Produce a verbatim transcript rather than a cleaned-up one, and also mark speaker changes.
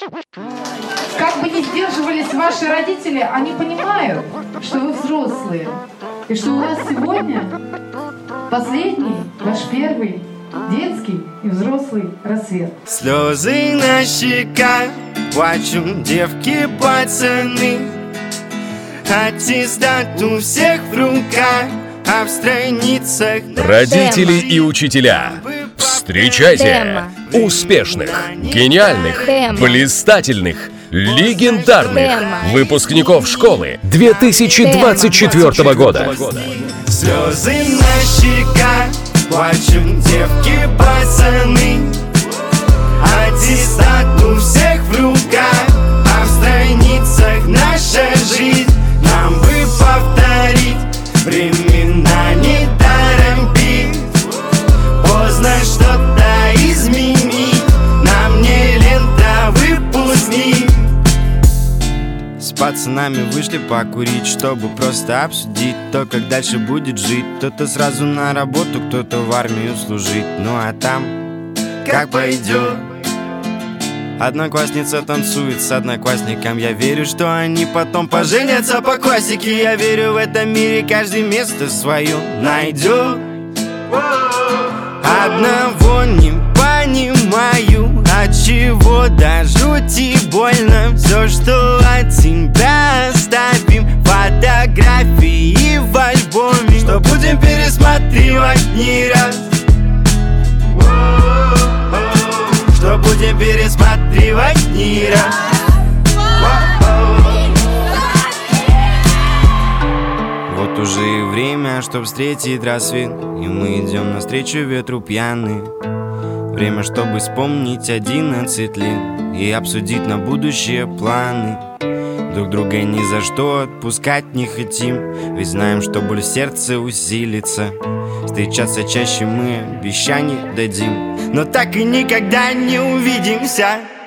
Speaker 1: Как бы ни сдерживались ваши родители, они понимают, что вы взрослые. И что у вас сегодня последний, ваш первый детский и взрослый рассвет.
Speaker 2: Слезы на щеках, плачут девки, пацаны. Аттестат у всех в руках, а в страницах...
Speaker 3: Родители и учителя, встречайте успешных, гениальных, блистательных, легендарных выпускников школы две тысячи двадцать четвёртого года.
Speaker 2: Слезы на щеках, плачут девки, пацаны. Аттестат у всех в руках, а в страницах наша жизнь. Нам бы повторить времена, не торопить. Поздно что-то изменить, нам не лента выпускник. С пацанами вышли покурить, чтобы просто обсудить то, как дальше будет жить. Кто-то сразу на работу, кто-то в армию служить. Ну а там как пойдет. Одноклассница танцует с одноклассником. Я верю, что они потом поженятся по классике. Я верю, в этом мире каждый место свое найдет. Одного не понимаю, от чего до жути больно. Все, что от тебя оставим, фотографии в альбоме, что будем пересматривать не раз. Что будем пересматривать не раз. Вот уже и время, чтоб встретить рассвет, и мы идем навстречу ветру пьяные. Время, чтобы вспомнить одиннадцать лет и обсудить на будущее планы. Друг друга ни за что отпускать не хотим, ведь знаем, что боль в сердце усилится. Встречаться чаще мы обещаний дадим, но так и никогда не увидимся.